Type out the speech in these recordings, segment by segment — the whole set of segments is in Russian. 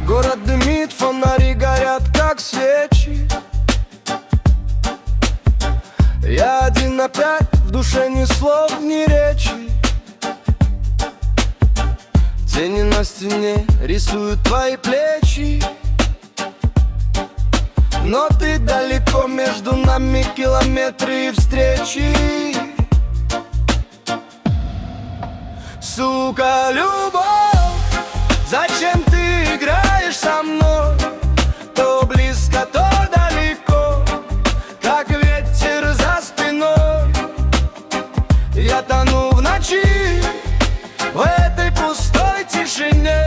Город дымит, фонари горят, как свечи. Я один опять, в душе ни слов, ни речи. Тени на стене рисуют твои плечи. Но ты далеко, между нами километры и встречи. Сука, любовь, зачем ты играешь со мной? То близко, то далеко, как ветер за спиной. Я тону в ночи, в этой пустой тишине.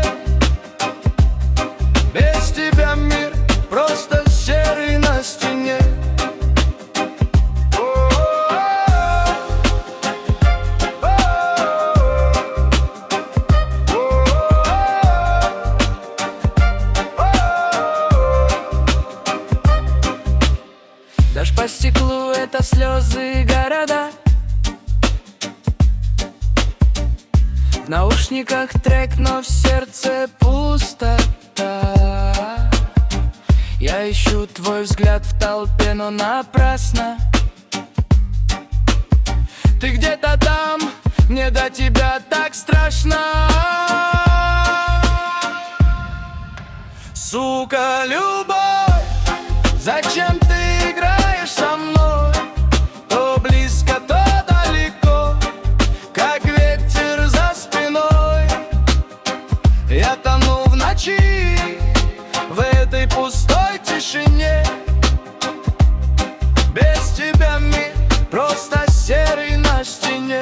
Без тебя мир просто серый на стене. Дождь по стеклу — это слезы города. В наушниках трек, но в сердце пустота. Я ищу твой взгляд в толпе, но напрасно. Ты где-то там, мне до тебя так страшно. Сука, любовь, зачем ты играешь со мной? То близко, то далеко, как ветер за спиной. Я тону в ночи, в этой пустой тишине. Без тебя мир просто серый на стене.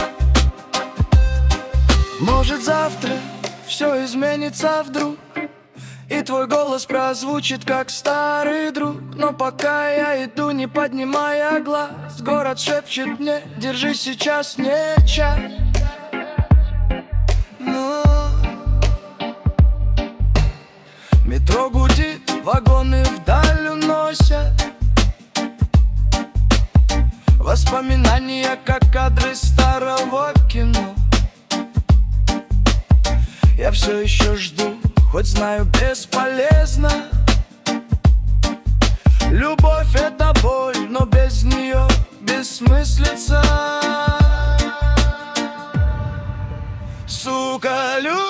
Может, завтра все изменится вдруг, и твой голос прозвучит, как старый друг. Но пока я иду, не поднимая глаз, город шепчет мне: держи, сейчас не час. Метро гудит, вагоны вдаль уносят воспоминания, как кадры старого кино. Я все еще жду, хоть знаю, бесполезно. Любовь — это боль, но без нее бессмыслица. Сука, любовь.